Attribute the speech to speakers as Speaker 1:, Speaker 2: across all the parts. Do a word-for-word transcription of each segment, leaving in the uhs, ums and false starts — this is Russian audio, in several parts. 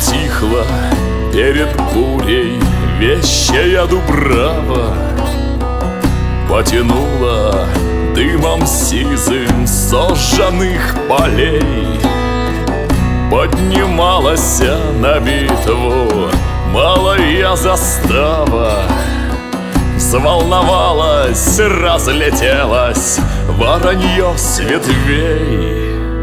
Speaker 1: утихла перед бурей вещая дубрава, потянула дымом сизым сожженных полей. Поднималась на битву малая застава, взволновалась, разлетелась воронье с ветвей.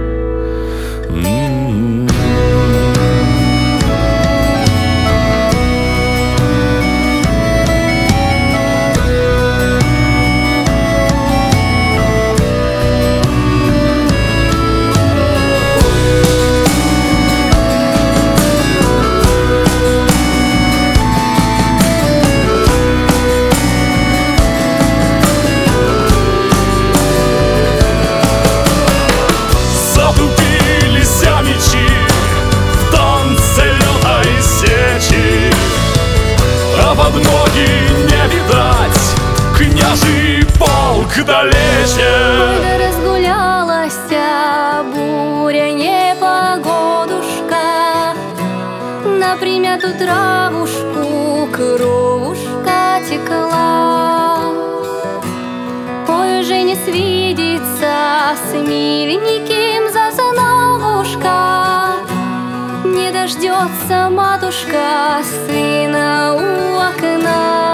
Speaker 1: Подмоги не видать, княжий полк далече.
Speaker 2: Да разгулялась буря, непогодушка, на примяту травушку кровушка текла. Ой, уже не свидится с миленьким Зазановушка, не дождется матушка сына у окна.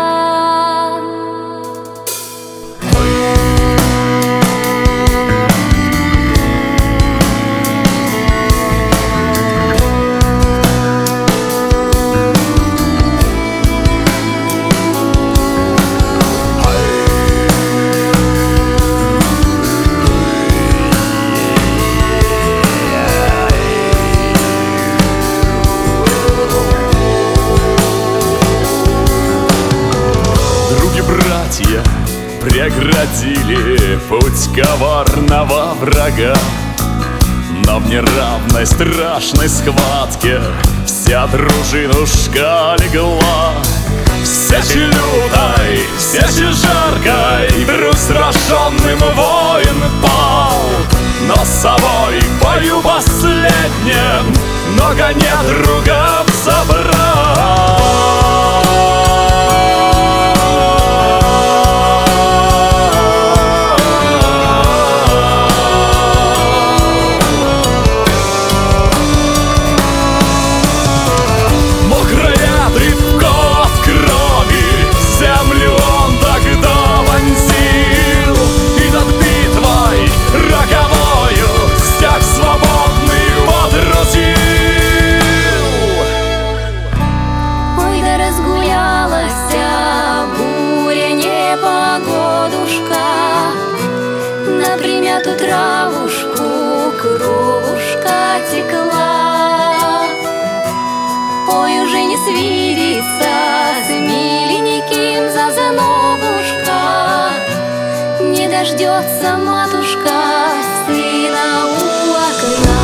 Speaker 2: Преградили путь коварного врага, но в неравной страшной схватке вся дружинушка легла. Всячи лютой, всячи жаркой, вдруг сраженным воин пал, но с собой в бою последним много недругов забрал. Примяту травушку кровушка текла. Ой, уже не свидится с миленьким Зазановушка, не дождется матушка сына у окна.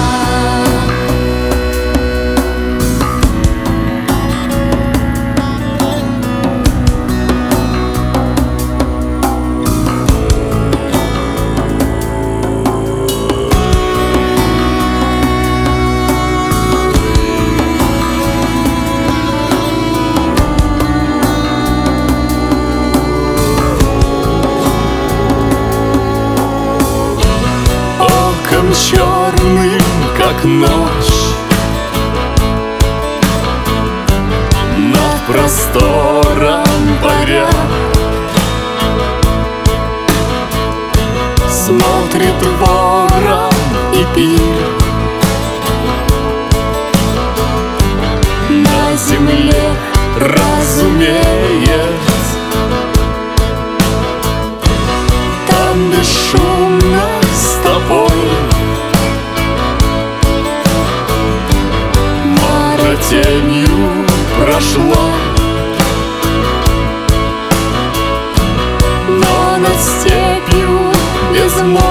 Speaker 1: Черным, как ночь, над простором паря смотрит ворон и пир. На земле разумеет, там бесшумно с тобой тенью прошла, но над степью безмолвной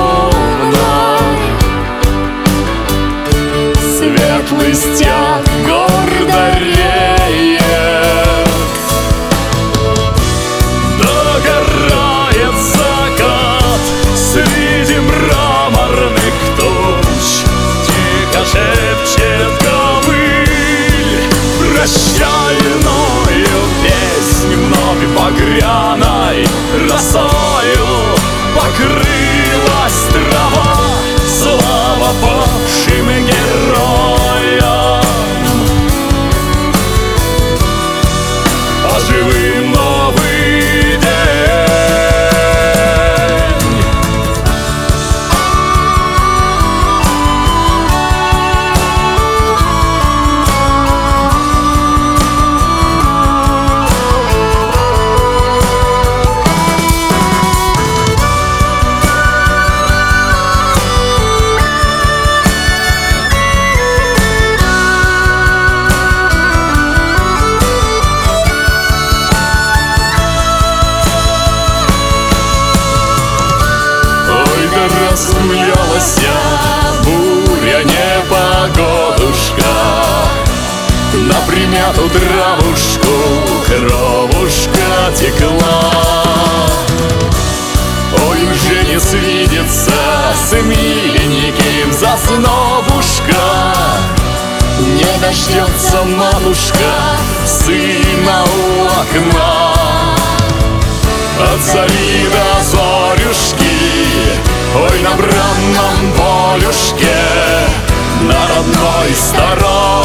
Speaker 1: светлый стяг гордо реет. Догорает закат среди мраморных туч, тихо шепчет ковыль. багряной росою покрылась трава. Слава павшим героям, а живым новый день. Рассмеялась буря, непогодушка, на примяту травушку кровушка текла. Ой, уже не свидится с миленьким засновушка, не дождется матушка сына у окна. От зари до зорюшки, ой, на бранном полюшке, на родной стороне